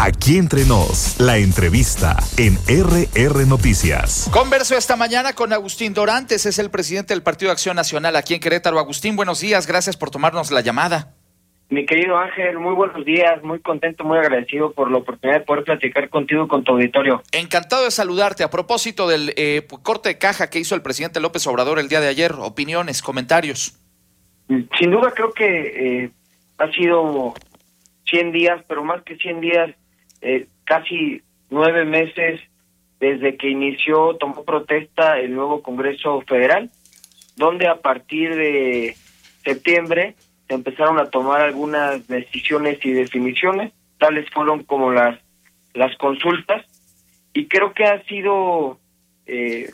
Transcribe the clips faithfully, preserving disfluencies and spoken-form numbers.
Aquí entre nos, la entrevista en R R Noticias. Converso esta mañana con Agustín Dorantes, es el presidente del Partido de Acción Nacional aquí en Querétaro. Agustín, buenos días, gracias por tomarnos la llamada. Mi querido Ángel, muy buenos días, muy contento, muy agradecido por la oportunidad de poder platicar contigo y con tu auditorio. Encantado de saludarte. A propósito del eh, corte de caja que hizo el presidente López Obrador el día de ayer, opiniones, comentarios. Sin duda creo que eh, ha sido cien días, pero más que cien días, eh, casi nueve meses desde que inició, tomó protesta el nuevo Congreso Federal, donde a partir de septiembre se empezaron a tomar algunas decisiones y definiciones, tales fueron como las las consultas, y creo que ha sido eh,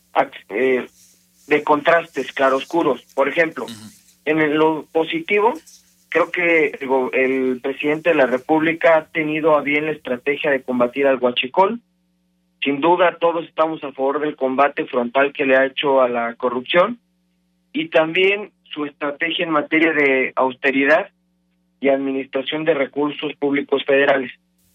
eh, de contrastes claroscuros. Por ejemplo, uh-huh. en lo positivo, creo que el, el presidente de la República ha tenido a bien la estrategia de combatir al huachicol. Sin duda, todos estamos a favor del combate frontal que le ha hecho a la corrupción, y también su estrategia en materia de austeridad y administración de recursos públicos federales.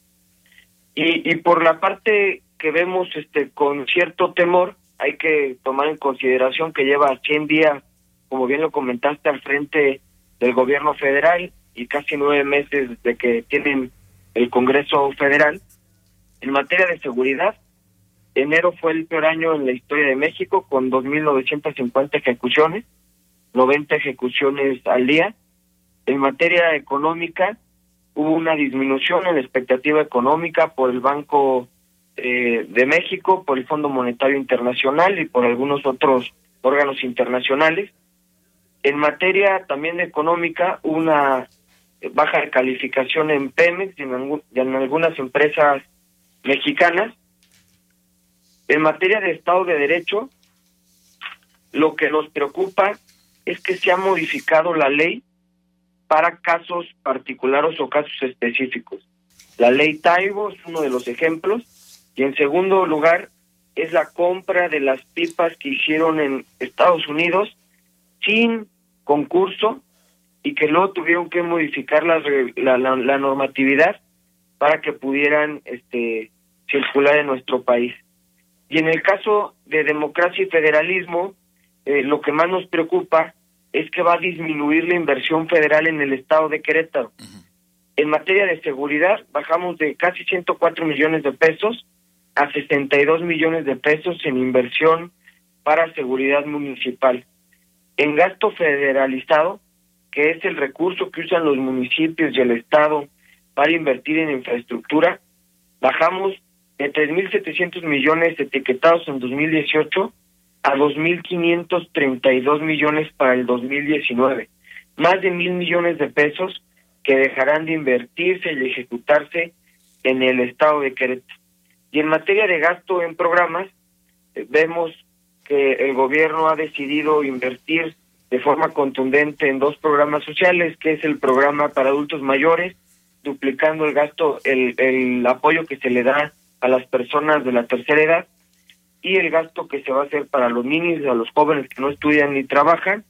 Y, y por la parte que vemos este con cierto temor, hay que tomar en consideración que lleva cien días, como bien lo comentaste, al frente del gobierno federal y casi nueve meses desde que tienen el Congreso Federal. En materia de seguridad, enero fue el peor año en la historia de México, con dos mil novecientas cincuenta ejecuciones, noventa ejecuciones al día. En materia económica, hubo una disminución en la expectativa económica por el Banco eh, de México, por el Fondo Monetario Internacional y por algunos otros órganos internacionales. En materia también económica, hubo una baja de calificación en Pemex y en, algún, y en algunas empresas mexicanas. En materia de Estado de Derecho, lo que nos preocupa es que se ha modificado la ley para casos particulares o casos específicos. La ley Taibo es uno de los ejemplos, y en segundo lugar es la compra de las pipas que hicieron en Estados Unidos sin concurso y que luego tuvieron que modificar la, la, la, la normatividad para que pudieran este, circular en nuestro país. Y en el caso de democracia y federalismo, eh, lo que más nos preocupa es que va a disminuir la inversión federal en el estado de Querétaro. Uh-huh. En materia de seguridad, bajamos de casi ciento cuatro millones de pesos a sesenta y dos millones de pesos en inversión para seguridad municipal. En gasto federalizado, que es el recurso que usan los municipios y el estado para invertir en infraestructura, bajamos de tres mil setecientos millones etiquetados en dos mil dieciocho a dos mil quinientos treinta y dos millones para el dos mil diecinueve. Más de mil millones de pesos que dejarán de invertirse y ejecutarse en el estado de Querétaro. Y en materia de gasto en programas, eh, vemos que el gobierno ha decidido invertir de forma contundente en dos programas sociales, que es el programa para adultos mayores, duplicando el gasto, el, el apoyo que se le da a las personas de la tercera edad, y el gasto que se va a hacer para los niños, a los jóvenes que no estudian ni trabajan,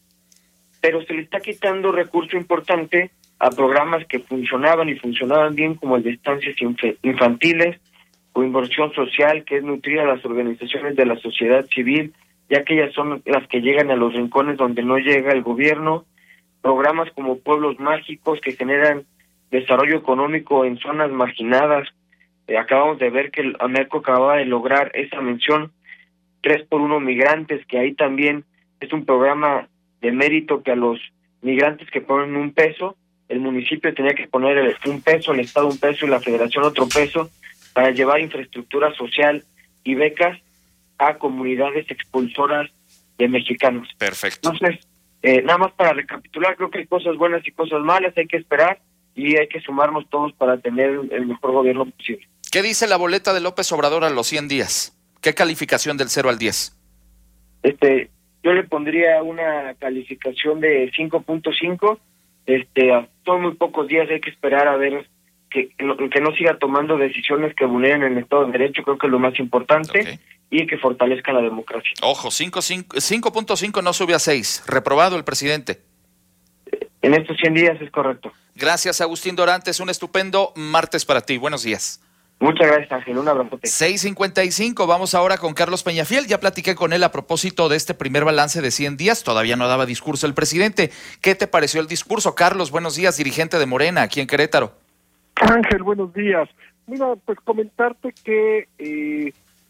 pero se le está quitando recurso importante a programas que funcionaban y funcionaban bien, como el de estancias inf- infantiles o inversión social, que es nutrir a las organizaciones de la sociedad civil, ya que ellas son las que llegan a los rincones donde no llega el gobierno, programas como Pueblos Mágicos que generan desarrollo económico en zonas marginadas. Eh, acabamos de ver que el AMERCO acababa de lograr esa mención tres por uno migrantes, que ahí también es un programa de mérito, que a los migrantes que ponen un peso, el municipio tenía que poner el, un peso, el Estado un peso y la Federación otro peso, para llevar infraestructura social y becas a comunidades expulsoras de mexicanos. Perfecto. Entonces, eh, nada más para recapitular, creo que hay cosas buenas y cosas malas, hay que esperar y hay que sumarnos todos para tener el mejor gobierno posible. ¿Qué dice la boleta de López Obrador a los cien días? ¿Qué calificación del cero al diez? Este, yo le pondría una calificación de cinco punto cinco. Este, son muy pocos días, hay que esperar a ver que, que no siga tomando decisiones que vulneren el Estado de Derecho, creo que es lo más importante, okay, y que fortalezca la democracia. Ojo, cinco punto cinco no sube a seis, reprobado el presidente. En estos cien días es correcto. Gracias, Agustín Dorantes. Un estupendo martes para ti. Buenos días. Muchas gracias, Ángel. Un abrazo. seis cincuenta y cinco, vamos ahora con Carlos Peñafiel. Ya platiqué con él a propósito de este primer balance de cien días. Todavía no daba discurso el presidente. ¿Qué te pareció el discurso? Carlos, buenos días, dirigente de Morena, aquí en Querétaro. Ángel, buenos días. Mira, pues comentarte que eh,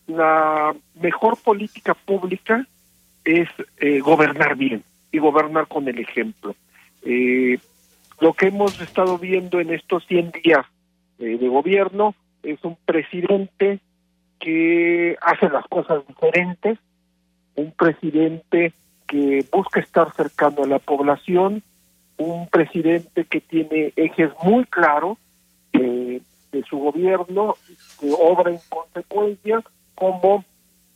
la mejor política pública es eh, gobernar bien y gobernar con el ejemplo. Eh, lo que hemos estado viendo en estos cien días eh, de gobierno es un presidente que hace las cosas diferentes, un presidente que busca estar cercano a la población, un presidente que tiene ejes muy claros eh, de su gobierno, que obra en consecuencia, como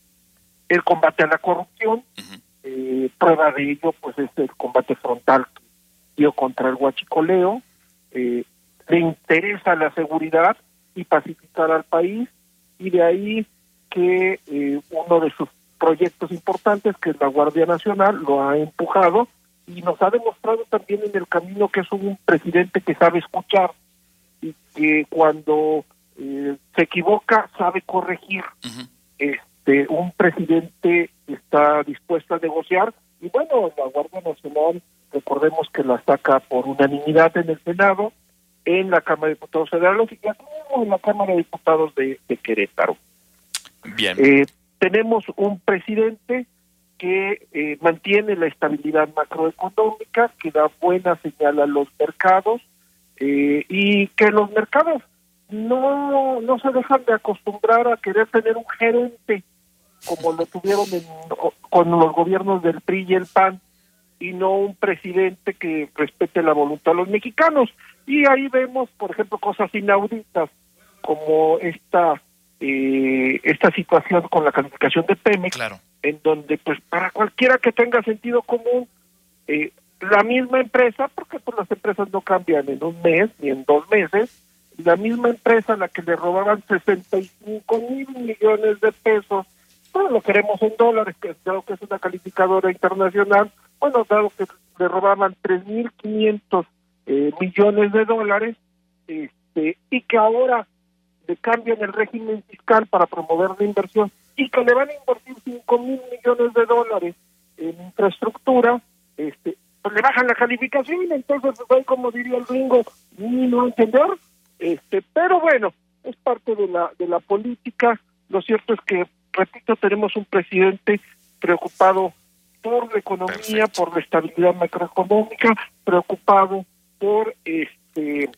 el combate a la corrupción. Uh-huh. eh, prueba de ello pues es el combate frontal que dio contra el huachicoleo. Eh, le interesa la seguridad y pacificar al país, y de ahí que eh, uno de sus proyectos importantes, que es la Guardia Nacional, lo ha empujado y nos ha demostrado también en el camino que es un presidente que sabe escuchar y que cuando eh, se equivoca sabe corregir. Uh-huh. Este, un presidente está dispuesto a negociar, y bueno, la Guardia Nacional, recordemos que la saca por unanimidad en el Senado, en la Cámara de Diputados Federales y aquí mismo en la Cámara de Diputados de, de Querétaro. Bien. Eh, tenemos un presidente que eh, mantiene la estabilidad macroeconómica, que da buena señal a los mercados, eh, y que los mercados no, no se dejan de acostumbrar a querer tener un gerente como lo tuvieron en, con los gobiernos del P R I y el P A N, y no un presidente que respete la voluntad de los mexicanos. Y ahí vemos, por ejemplo, cosas inauditas, como esta eh, esta situación con la calificación de Pemex, claro, en donde, pues, para cualquiera que tenga sentido común, eh, la misma empresa, porque pues las empresas no cambian en un mes ni en dos meses, la misma empresa a la que le robaban sesenta y cinco mil millones de pesos, bueno, lo queremos en dólares, que creo que es una calificadora internacional, bueno, dado que le robaban tres mil quinientos eh, millones de dólares, este, y que ahora le cambian el régimen fiscal para promover la inversión, y que le van a invertir cinco mil millones de dólares en infraestructura, este, pues le bajan la calificación, entonces pues, como diría el gringo, ni no entender, este, pero bueno, es parte de la de la política. Lo cierto es que, repito, tenemos un presidente preocupado por la economía, perfecto, por la estabilidad macroeconómica, preocupado por este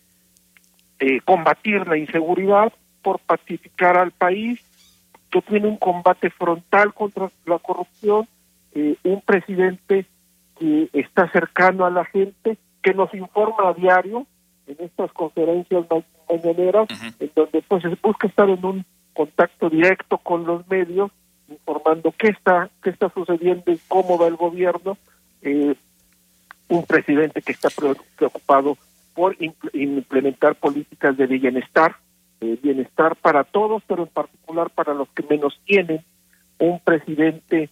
eh, combatir la inseguridad, por pacificar al país, que tiene un combate frontal contra la corrupción, eh, un presidente que está cercano a la gente, que nos informa a diario en estas conferencias ma- mañaneras, uh-huh, en donde pues se busca estar en un contacto directo con los medios, informando qué está qué está sucediendo y cómo va el gobierno. Eh, un presidente que está preocupado por impl- implementar políticas de bienestar, eh, bienestar para todos, pero en particular para los que menos tienen. Un presidente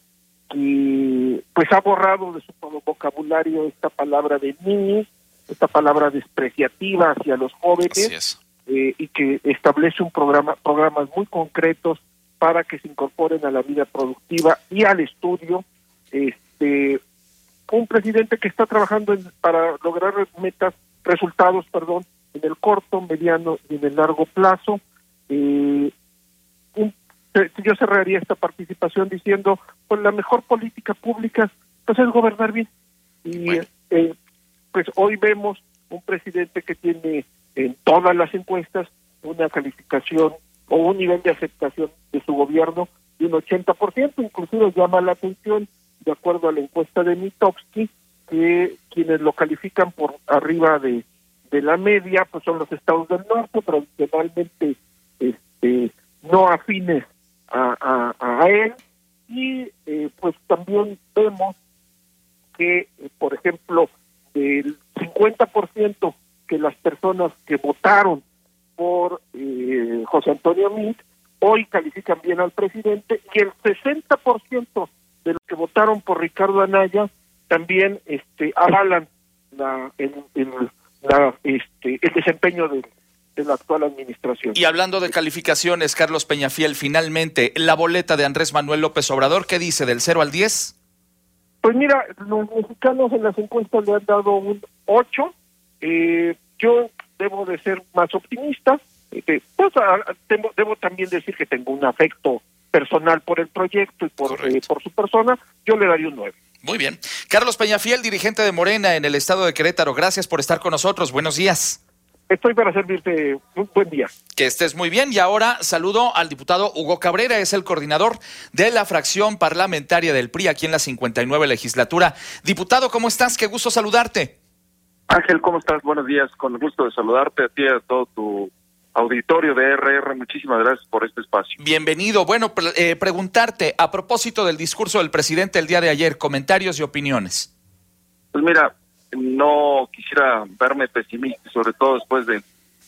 que pues ha borrado de su vocabulario esta palabra de niños, esta palabra despreciativa hacia los jóvenes, eh, y que establece un programa programas muy concretos para que se incorporen a la vida productiva y al estudio. Este, un presidente que está trabajando en, para lograr metas, resultados, perdón, en el corto, mediano y en el largo plazo. Eh, un, yo cerraría esta participación diciendo, pues la mejor política pública pues es gobernar bien. Y bueno, eh, pues hoy vemos un presidente que tiene en todas las encuestas una calificación o un nivel de aceptación de su gobierno de un ochenta por ciento, inclusive llama la atención, de acuerdo a la encuesta de Mitofsky, que quienes lo califican por arriba de, de la media, pues son los estados del norte, tradicionalmente este, no afines a, a, a él, y eh, pues también vemos que, eh, por ejemplo, del cincuenta por ciento que las personas que votaron por eh, José Antonio Meade hoy califican bien al presidente, y el sesenta por ciento de los que votaron por Ricardo Anaya también este avalan la, el, el, la este el desempeño de, de la actual administración. Y hablando de calificaciones, Carlos Peñafiel, finalmente, la boleta de Andrés Manuel López Obrador, ¿qué dice, del cero al diez? Pues mira, los mexicanos en las encuestas le han dado un ocho. Eh, yo debo de ser más optimista. Eh, pues a, debo, debo también decir que tengo un afecto personal por el proyecto y por, eh, por su persona. Yo le daría un nueve. Muy bien. Carlos Peñafiel, dirigente de Morena en el estado de Querétaro, gracias por estar con nosotros. Buenos días. Estoy para servirte. Un buen día. Que estés muy bien. Y ahora saludo al diputado Hugo Cabrera, es el coordinador de la fracción parlamentaria del P R I aquí en la cincuenta y nueve legislatura. Diputado, ¿cómo estás? Qué gusto saludarte. Ángel, ¿cómo estás? Buenos días. Con el gusto de saludarte a ti y a todo tu auditorio de R R. Muchísimas gracias por este espacio. Bienvenido. Bueno, pre- eh, preguntarte, a propósito del discurso del presidente el día de ayer, comentarios y opiniones. Pues mira, no quisiera verme pesimista, sobre todo después de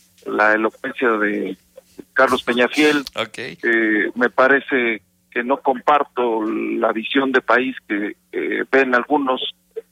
la elocuencia de Carlos Peñafiel. Okay. Eh, me parece que no comparto la visión de país que eh, ven algunos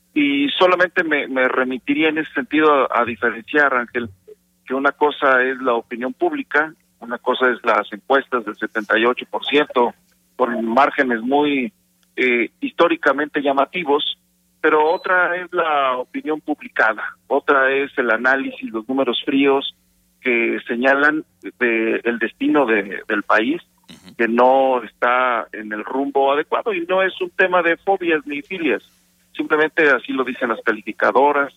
y solamente me, me remitiría en ese sentido a, a diferenciar, Ángel, que una cosa es la opinión pública, una cosa es las encuestas del setenta y ocho por ciento, con márgenes muy eh, históricamente llamativos, pero otra es la opinión publicada, otra es el análisis, los números fríos que señalan de, el destino de, del país, uh-huh. que no está en el rumbo adecuado, y no es un tema de fobias ni filias, simplemente así lo dicen las calificadoras,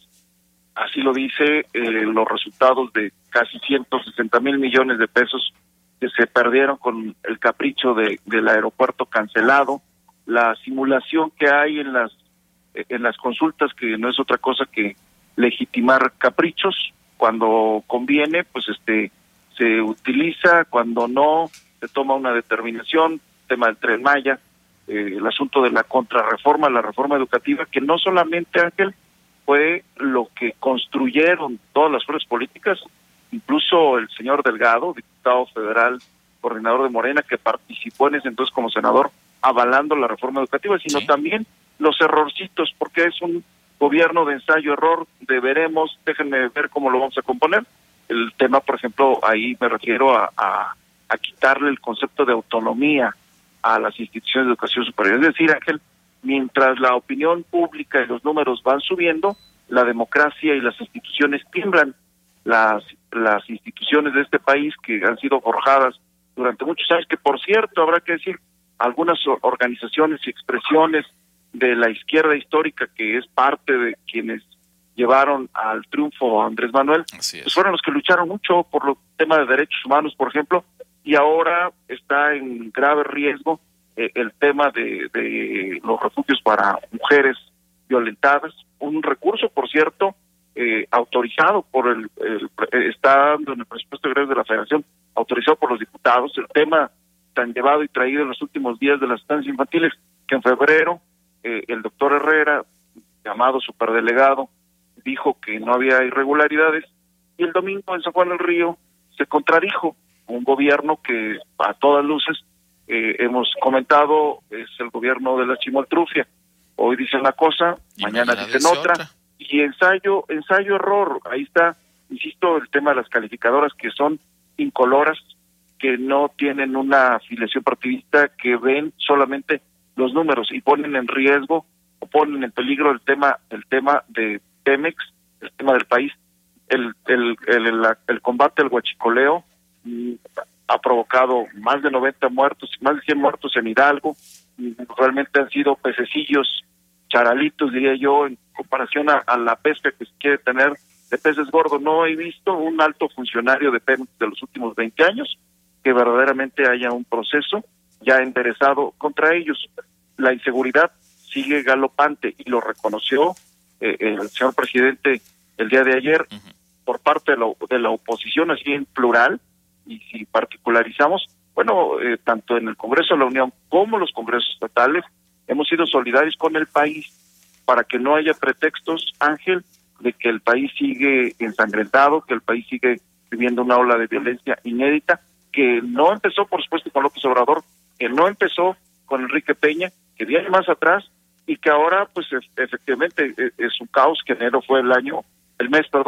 así lo dice eh, los resultados de casi ciento sesenta mil millones de pesos que se perdieron con el capricho de, del aeropuerto cancelado, la simulación que hay en las en las consultas, que no es otra cosa que legitimar caprichos. Cuando conviene, pues este se utiliza, cuando no, se toma una determinación. Tema del Tren Maya, eh, el asunto de la contrarreforma, la reforma educativa, que no solamente, Ángel, fue lo que construyeron todas las fuerzas políticas, incluso el señor Delgado, diputado federal, coordinador de Morena, que participó en ese entonces como senador, avalando la reforma educativa, sino sí. también los errorcitos, porque es un gobierno de ensayo-error, de veremos, déjenme ver cómo lo vamos a componer. El tema, por ejemplo, ahí me refiero a, a, a quitarle el concepto de autonomía a las instituciones de educación superior. Es decir, Ángel, mientras la opinión pública y los números van subiendo, la democracia y las instituciones tiemblan. Las, las instituciones de este país que han sido forjadas durante muchos años, que por cierto, habrá que decir, algunas organizaciones y expresiones de la izquierda histórica, que es parte de quienes llevaron al triunfo a Andrés Manuel, pues fueron los que lucharon mucho por los temas de derechos humanos, por ejemplo, y ahora está en grave riesgo eh, el tema de, de los refugios para mujeres violentadas, un recurso, por cierto, eh, autorizado por el, el, está en el presupuesto egresio de la Federación, autorizado por los diputados, el tema tan llevado y traído en los últimos días de las estancias infantiles, que en febrero eh, el doctor Herrera, llamado superdelegado, dijo que no había irregularidades, y el domingo en San Juan del Río se contradijo. Un gobierno que a todas luces eh, hemos comentado es el gobierno de la chimoltrufia. Hoy dicen una cosa, y mañana dicen otra, otra, y ensayo, ensayo error. Ahí está, insisto, el tema de las calificadoras, que son incoloras, que no tienen una afiliación partidista, que ven solamente los números y ponen en riesgo o ponen en peligro el tema, el tema de Pemex, el tema del país. El, el, el, el, el combate al huachicoleo mm, ha provocado más de noventa muertos, más de cien muertos en Hidalgo. Mm, realmente han sido pececillos, charalitos, diría yo, en comparación a, a la pesca que se quiere tener de peces gordos. No he visto un alto funcionario de Pemex de los últimos veinte años que verdaderamente haya un proceso ya enderezado contra ellos. La inseguridad sigue galopante y lo reconoció eh, el señor presidente el día de ayer. Uh-huh. Por parte de la, de la oposición, así en plural, y si particularizamos, bueno, eh, tanto en el Congreso de la Unión como los congresos estatales, hemos sido solidarios con el país para que no haya pretextos, Ángel, de que el país sigue ensangrentado, que el país sigue viviendo una ola de violencia inédita, que no empezó, por supuesto, con López Obrador, que no empezó con Enrique Peña, que viene más atrás, y que ahora, pues, efectivamente, es un caos, que enero fue el año, el mes, perdón,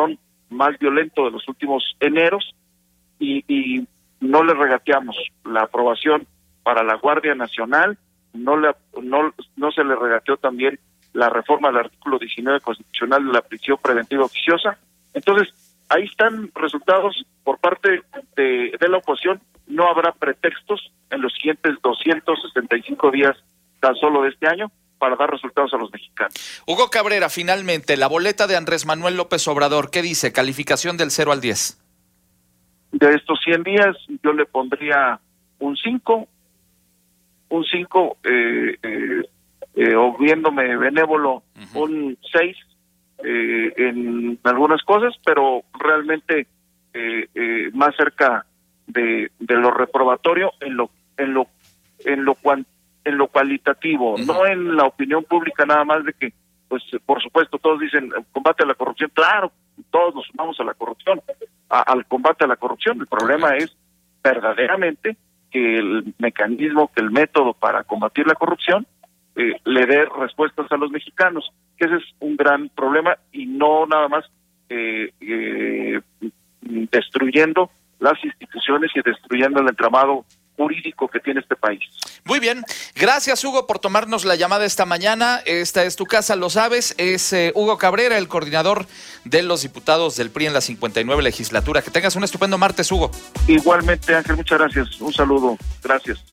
más violento de los últimos eneros y, y no le regateamos la aprobación para la Guardia Nacional, no, le, no, no se le regateó también la reforma del artículo diecinueve constitucional de la prisión preventiva oficiosa. Entonces, ahí están resultados por parte de, de la oposición. No habrá pretextos en los siguientes doscientos sesenta y cinco días tan solo de este año para dar resultados a los mexicanos. Hugo Cabrera, finalmente, la boleta de Andrés Manuel López Obrador, ¿qué dice? Calificación del cero al diez. De estos cien días, yo le pondría un cinco, un cinco, eh, eh, eh, o viéndome benévolo, uh-huh. un seis eh, en algunas cosas, pero realmente eh, eh, más cerca de, de lo reprobatorio en lo en lo en lo cuan, en lo cualitativo, uh-huh. no en la opinión pública nada más de que, pues por supuesto todos dicen combate a la corrupción, claro, todos nos sumamos a la corrupción, a, al combate a la corrupción. El problema es verdaderamente que el mecanismo, que el método para combatir la corrupción eh, le dé respuestas a los mexicanos, que ese es un gran problema, y no nada más eh, eh, destruyendo las instituciones y destruyendo el entramado jurídico que tiene este país. Muy bien, gracias Hugo por tomarnos la llamada esta mañana. Esta es tu casa, lo sabes, es eh, Hugo Cabrera, el coordinador de los diputados del P R I en la cincuenta y nueve legislatura. Que tengas un estupendo martes, Hugo. Igualmente, Ángel, muchas gracias, un saludo, gracias.